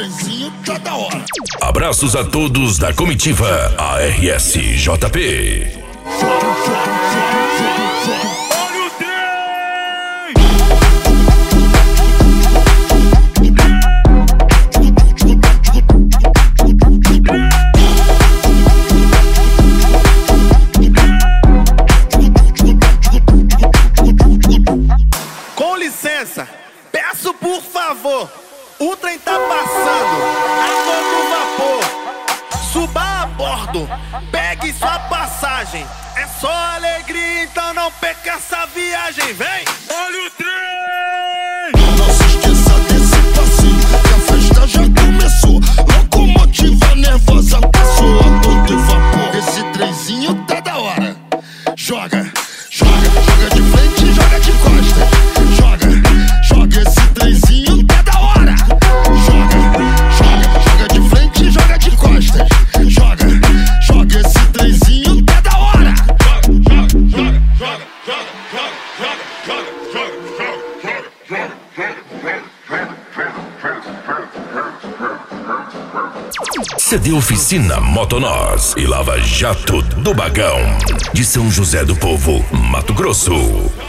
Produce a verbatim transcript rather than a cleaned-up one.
trenzinho tá da hora. Abraços a todos da comitiva A R S J P. Olha o trem! Com licença, peço por favor, o trem tá passando a todo vapor. Suba a bordo, pegue sua passagem. É só alegria, então não perca essa viagem. Vem! Olha o trem! Não se esqueça desse passinho, que a festa já começou. Locomotiva nervosa passou a todo vapor. Esse trenzinho tá da hora. Joga, joga, joga de frente e joga de costas. Joga, joga, esse trenzinho tá da hora. Joga, joga, joga de frente e joga de costas. Joga, joga, esse trenzinho tá da hora. Joga, joga, joga, joga, joga, joga, joga, C D Oficina Motonós e Lava Jato do Bagão, de São José do Povo, Mato Grosso.